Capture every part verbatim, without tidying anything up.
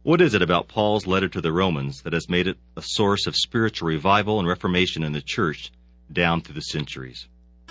What is it about Paul's letter to the Romans that has made it a source of spiritual revival and reformation in the church down through the centuries?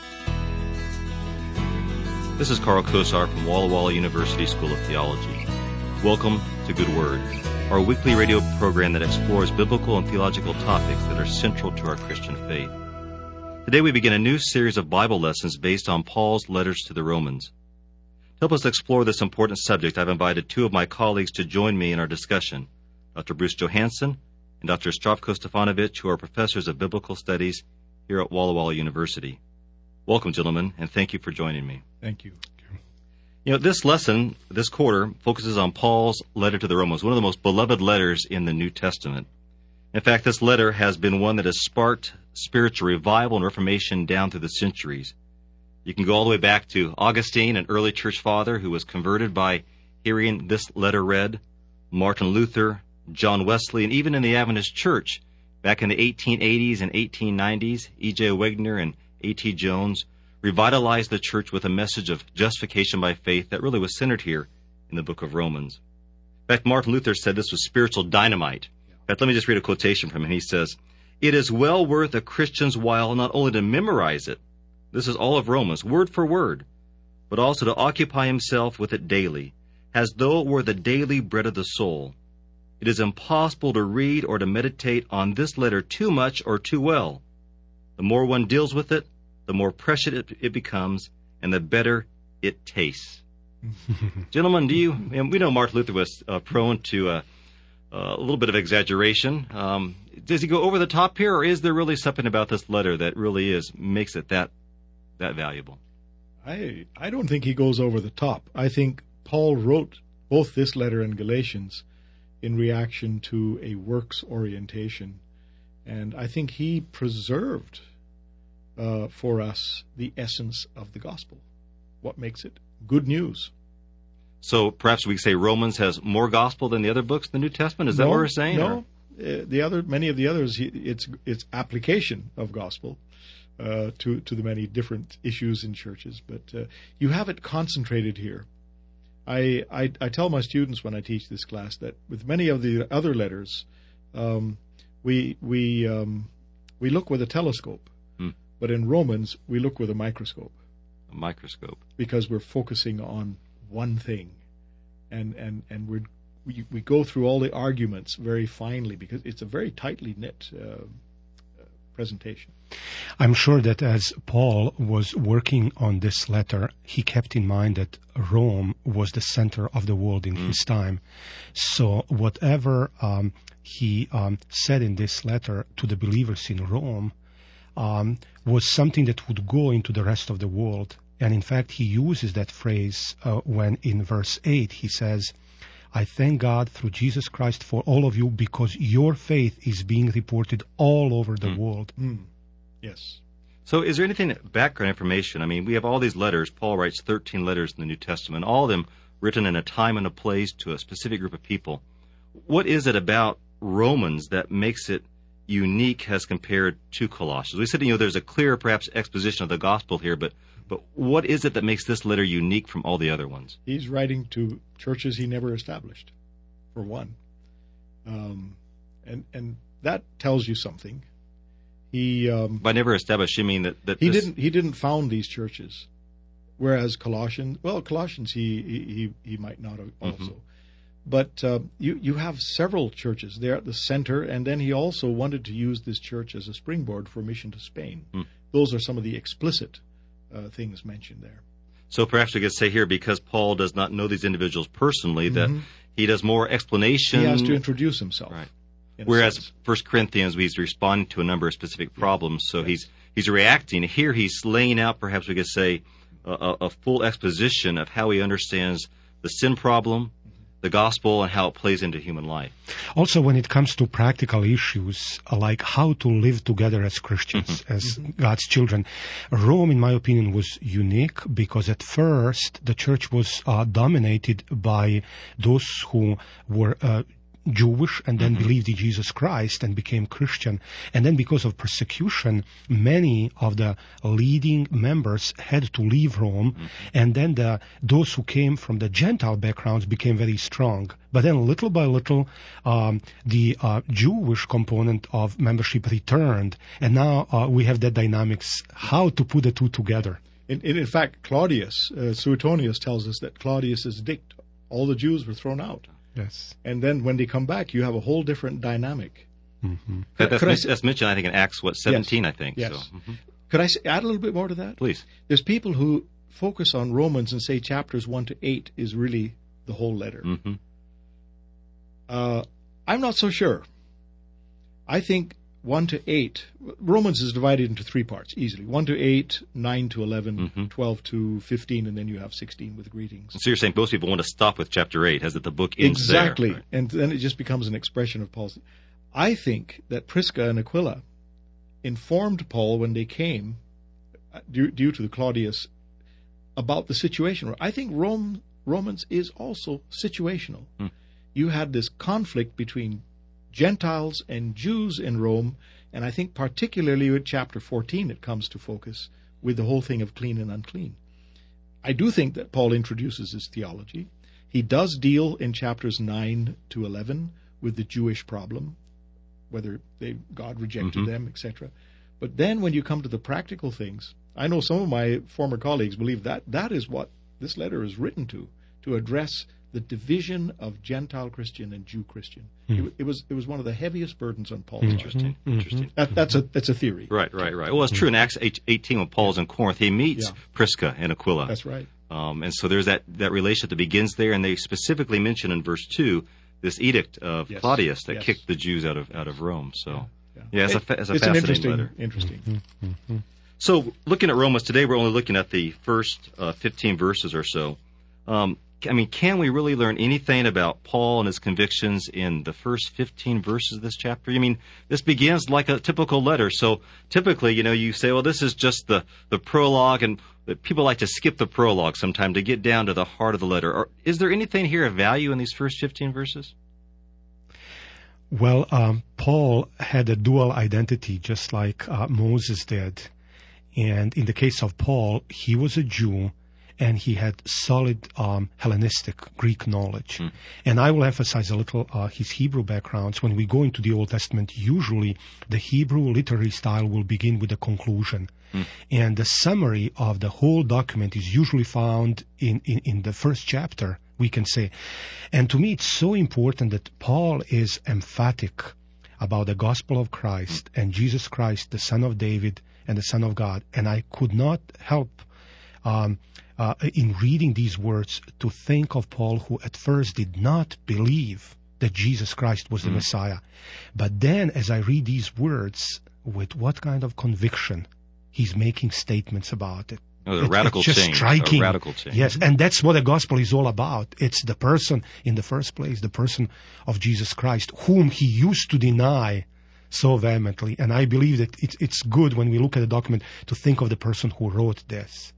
This is Carl Kosar from Walla Walla University School of Theology. Welcome to Good Word, our weekly radio program that explores biblical and theological topics that are central to our Christian faith. Today we begin a new series of Bible lessons based on Paul's letters to the Romans. To help us explore this important subject, I've invited two of my colleagues to join me in our discussion, Doctor Bruce Johansson and Doctor Zdravko Stefanovic, who are professors of biblical studies here at Walla Walla University. Welcome, gentlemen, and thank you for joining me. Thank you. You know, this lesson, this quarter, focuses on Paul's letter to the Romans, one of the most beloved letters in the New Testament. In fact, this letter has been one that has sparked spiritual revival and reformation down through the centuries. You can go all the way back to Augustine, an early church father who was converted by hearing this letter read, Martin Luther, John Wesley, and even in the Adventist Church, back in the eighteen eighties and eighteen nineties, E J Wagner and A T Jones revitalized the church with a message of justification by faith that really was centered here in the book of Romans. In fact, Martin Luther said this was spiritual dynamite. In fact, let me just read a quotation from him. He says, "It is well worth a Christian's while not only to memorize it," this is all of Romans, word for word, "but also to occupy himself with it daily, as though it were the daily bread of the soul. It is impossible to read or to meditate on this letter too much or too well. The more one deals with it, the more precious it, it becomes, and the better it tastes." Gentlemen, do you, and we know Martin Luther was uh, prone to uh, uh, a little bit of exaggeration. Um, does he go over the top here, or is there really something about this letter that really is makes it that that valuable? I I don't think he goes over the top. I think Paul wrote both this letter and Galatians in reaction to a works orientation, and I think he preserved uh, for us the essence of the gospel. What makes it good news? So perhaps we could say Romans has more gospel than the other books in the New Testament. Is that no, what we're saying? No, uh, the other many of the others, it's it's application of gospel uh, to to the many different issues in churches. But uh, you have it concentrated here. I, I I tell my students when I teach this class that with many of the other letters, um, we we um, we look with a telescope, hmm. but in Romans we look with a microscope. A microscope, because we're focusing on one thing, and and and we're, we we go through all the arguments very finely because it's a very tightly knit uh, uh, presentation. I'm sure that as Paul was working on this letter, he kept in mind that Rome was the center of the world in mm. his time. So whatever um, he um, said in this letter to the believers in Rome um, was something that would go into the rest of the world. And in fact, he uses that phrase uh, when in verse eight he says, "I thank God through Jesus Christ for all of you because your faith is being reported all over the mm. world." Mm. Yes. So is there anything, background information? I mean, we have all these letters. Paul writes thirteen letters in the New Testament, all of them written in a time and a place to a specific group of people. What is it about Romans that makes it unique as compared to Colossians? We said, you know, there's a clear, perhaps, exposition of the gospel here, but but what is it that makes this letter unique from all the other ones? He's writing to churches he never established, for one. Um, and and that tells you something. He um, by never established, you mean that, that he this... didn't he didn't found these churches, whereas Colossians, well, Colossians he he he might not have also, mm-hmm. but uh, you you have several churches there at the center, and then he also wanted to use this church as a springboard for mission to Spain. Mm. Those are some of the explicit uh, things mentioned there. So perhaps we could say here, because Paul does not know these individuals personally, that mm-hmm. he does more explanation. He has to introduce himself. Right. Whereas First Corinthians, he's responding to a number of specific problems, so yes. he's he's reacting. Here he's laying out, perhaps we could say, a, a full exposition of how he understands the sin problem, mm-hmm. the gospel, and how it plays into human life. Also, when it comes to practical issues, like how to live together as Christians, mm-hmm. as mm-hmm. God's children, Rome, in my opinion, was unique because at first the church was uh, dominated by those who were uh, Jewish and then Mm-hmm. believed in Jesus Christ and became Christian. And then because of persecution, many of the leading members had to leave Rome. Mm-hmm. And then the, those who came from the Gentile backgrounds became very strong. But then little by little, um, the uh, Jewish component of membership returned. And now uh, we have that dynamics, how to put the two together. In, in, in fact, Claudius, uh, Suetonius tells us that Claudius's edict, all the Jews were thrown out. Yes. And then when they come back, you have a whole different dynamic. Mm-hmm. That, that's, Could I men- say- that's mentioned, I think, in Acts, what, seventeen, I think. Yes. So, mhm. Could I s- add a little bit more to that? Please. There's people who focus on Romans and say chapters one to eight is really the whole letter. Mm-hmm. Uh, I'm not so sure. I think one to eight, Romans is divided into three parts easily. one to eight, nine to eleven, Mhm. twelve to fifteen, and then you have sixteen with greetings. So you're saying most people want to stop with chapter eight, as that the book ends Exactly. there. Right. And then it just becomes an expression of Paul's. I think that Prisca and Aquila informed Paul when they came, uh, due, due to the Claudius, about the situation. I think Rome, Romans is also situational. Hmm. You had this conflict between Gentiles and Jews in Rome, and I think particularly with chapter fourteen it comes to focus with the whole thing of clean and unclean. I do think that Paul introduces his theology. He does deal in chapters nine to eleven with the Jewish problem, whether they, God rejected Mhm. them, et cetera. But then when you come to the practical things, I know some of my former colleagues believe that that is what this letter is written to, to address the division of Gentile Christian and Jew Christian. Mm. It, it was it was one of the heaviest burdens on Paul's Mm. heart. Interesting. Mhm. Interesting. That, that's a that's a theory. Right, right, right. Well, it's true in Acts eight- eighteen when Paul's in Corinth. He meets Yeah. Prisca and Aquila. That's right. Um, and so there's that, that relationship that begins there, and they specifically mention in verse two this edict of Yes. Claudius that Yes. kicked the Jews out of out of Rome. So, Yeah, yeah, it's a, It- fa- it's a it's an fascinating interesting letter. interesting. So, looking at Romans today, we're only looking at the first uh, fifteen verses or so. Um, I mean, can we really learn anything about Paul and his convictions in the first fifteen verses of this chapter? I mean, this begins like a typical letter. So, typically, you know, you say, well, this is just the, the prologue, and people like to skip the prologue sometime to get down to the heart of the letter. Or, is there anything here of value in these first fifteen verses? Well, um, Paul had a dual identity, just like uh, Moses did. And in the case of Paul, he was a Jew, and he had solid um, Hellenistic Greek knowledge. Mm. And I will emphasize a little uh, his Hebrew backgrounds. When we go into the Old Testament, usually the Hebrew literary style will begin with the conclusion. Mm. And the summary of the whole document is usually found in, in, in the first chapter, we can say. And to me, it's so important that Paul is emphatic about the gospel of Christ and Jesus Christ, the Son of David and the Son of God. And I could not help um, uh, in reading these words to think of Paul, who at first did not believe that Jesus Christ was the mm. Messiah. But then as I read these words, with what kind of conviction he's making statements about it. Oh, a radical it's just change. Striking. A radical change. Yes, and that's what the gospel is all about. It's the person, in the first place, the person of Jesus Christ, whom he used to deny so vehemently. And I believe that it's, it's good when we look at the document to think of the person who wrote this.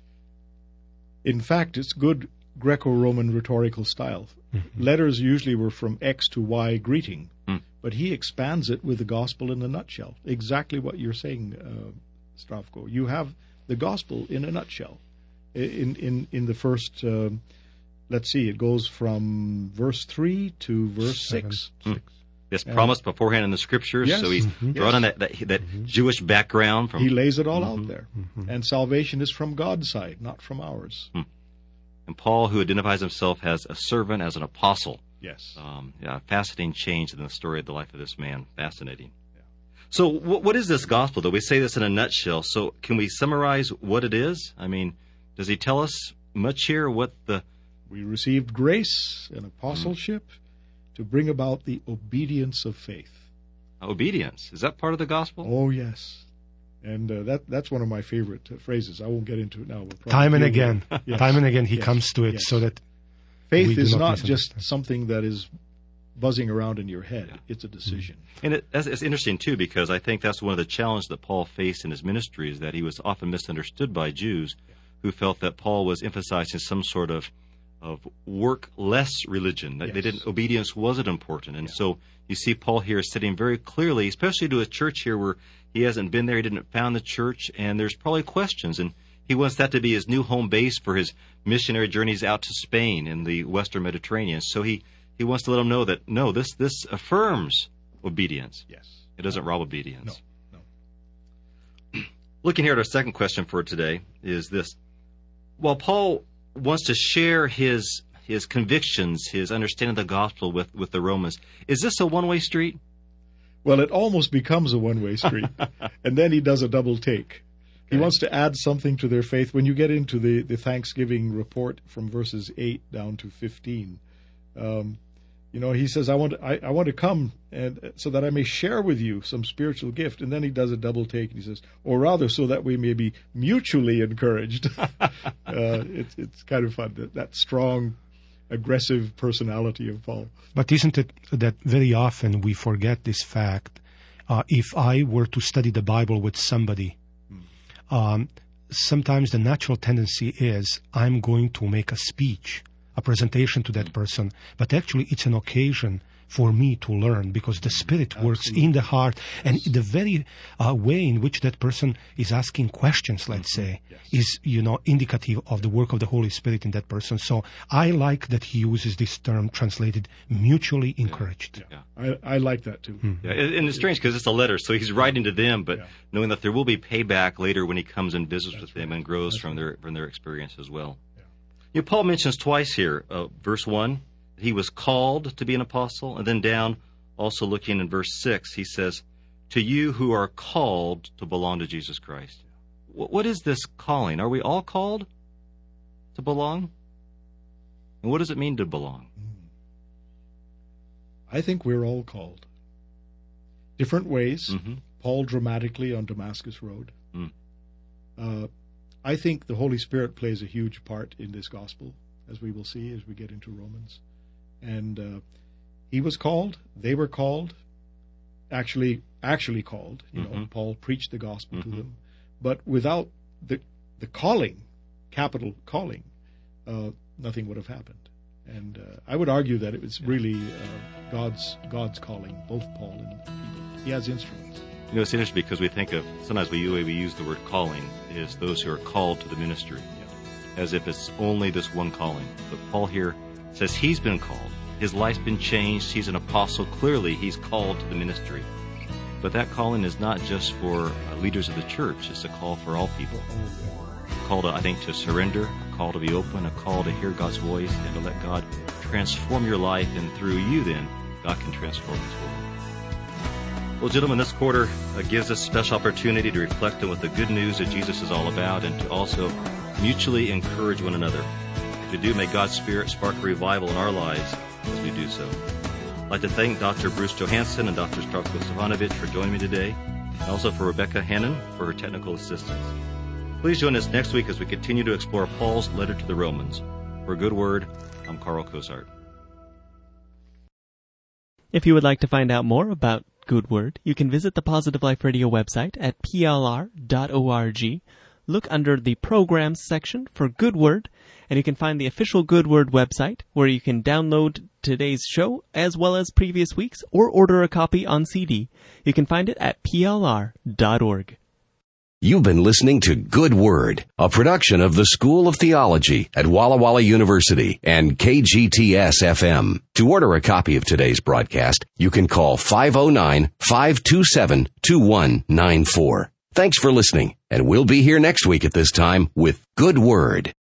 In fact, it's good Greco-Roman rhetorical style. Mm-hmm. Letters usually were from X to Y greeting, mm. but he expands it with the gospel in a nutshell. Exactly what you're saying, uh, Stravko. You have the gospel in a nutshell. In in in the first, uh, let's see, it goes from verse three to verse Seven, six. six. It's uh, promised beforehand in the scriptures, yes, so he's mm-hmm, brought yes. on that that, that mm-hmm. Jewish background. From he lays it all mm-hmm, out there, mm-hmm. and salvation is from God's side, not from ours. Mm. And Paul, who identifies himself as a servant, as an apostle. Yes. Um, yeah, fascinating change in the story of the life of this man. Fascinating. Yeah. So what, what is this gospel, though? We say this in a nutshell. So can we summarize what it is? I mean, does he tell us much here what the... We received grace and apostleship mm. to bring about the obedience of faith. Obedience. Is that part of the gospel? Oh, yes. And uh, that that's one of my favorite uh, phrases. I won't get into it now. We'll Time and again. Yes. Time and again he yes. comes to it yes. so that faith is not, not just something that is buzzing around in your head. Yeah. It's a decision. Mm-hmm. And it, it's interesting, too, because I think that's one of the challenges that Paul faced in his ministry, is that he was often misunderstood by Jews who felt that Paul was emphasizing some sort of of work-less religion. Yes. They didn't, obedience wasn't important. And yeah. so you see Paul here sitting very clearly, especially to a church here where he hasn't been there, he didn't found the church, and there's probably questions. And he wants that to be his new home base for his missionary journeys out to Spain and the Western Mediterranean. So he, he wants to let them know that, no, this, this affirms obedience. Yes. It doesn't rob obedience. No, no. Looking here at our second question for today is this. While Paul wants to share his his convictions, his understanding of the gospel with, with the Romans, is this a one-way street? Well, it almost becomes a one-way street. And then he does a double take. He okay. wants to add something to their faith. When you get into the, the Thanksgiving report from verses eight down to fifteen, um, you know, he says, I want to, I, I want to come and so that I may share with you some spiritual gift. And then he does a double take and he says, or rather so that we may be mutually encouraged. uh, it's, it's kind of fun, that, that strong, aggressive personality of Paul. But isn't it that very often we forget this fact? Uh, if I were to study the Bible with somebody, hmm. um, sometimes the natural tendency is I'm going to make a speech, a presentation to that person, but actually it's an occasion for me to learn because the Spirit works Absolutely. In the heart, and the very uh, way in which that person is asking questions, let's say, yes. is, you know, indicative of the work of the Holy Spirit in that person. So I like that he uses this term translated mutually encouraged. Yeah, yeah. I, I like that too. Hmm. Yeah, and it's strange because it's a letter, so he's writing to them, but yeah. knowing that there will be payback later when he comes and visits That's with them right. and grows That's from right. their from their experience as well. You know, Paul mentions twice here, uh, verse one, he was called to be an apostle, and then down, also looking in verse six, he says, to you who are called to belong to Jesus Christ. W- what is this calling? Are we all called to belong? And what does it mean to belong? I think we're all called. Different ways. Mm-hmm. Paul dramatically on Damascus Road. Mm. Uh, I think the Holy Spirit plays a huge part in this gospel, as we will see as we get into Romans. And uh, he was called, they were called, actually actually called. You mm-hmm. know, Paul preached the gospel mm-hmm. to them. But without the the calling, capital calling, uh, nothing would have happened. And uh, I would argue that it was really uh, God's God's calling, both Paul and Peter. He has instruments. You know, it's interesting because we think of, sometimes we, we use the word calling, is those who are called to the ministry, yeah. as if it's only this one calling. But Paul here says he's been called. His life's been changed. He's an apostle. Clearly, he's called to the ministry. But that calling is not just for uh, leaders of the church. It's a call for all people. A call, to, I think, to surrender, a call to be open, a call to hear God's voice, and to let God transform your life. And through you, then, God can transform this world. Well, gentlemen, this quarter uh, gives us a special opportunity to reflect on what the good news of Jesus is all about and to also mutually encourage one another. To do, may God's Spirit spark a revival in our lives as we do so. I'd like to thank Doctor Bruce Johansson and Doctor Zdravko Stefanovic for joining me today, and also for Rebecca Hannon for her technical assistance. Please join us next week as we continue to explore Paul's letter to the Romans. For a Good Word, I'm Carl Cozart. If you would like to find out more about Good Word, you can visit the Positive Life Radio website at p l r dot org. Look under the Programs section for Good Word, and you can find the official Good Word website where you can download today's show as well as previous weeks or order a copy on C D. You can find it at p l r dot org. You've been listening to Good Word, a production of the School of Theology at Walla Walla University and K G T S F M. To order a copy of today's broadcast, you can call five oh nine, five two seven, two one nine four. Thanks for listening, and we'll be here next week at this time with Good Word.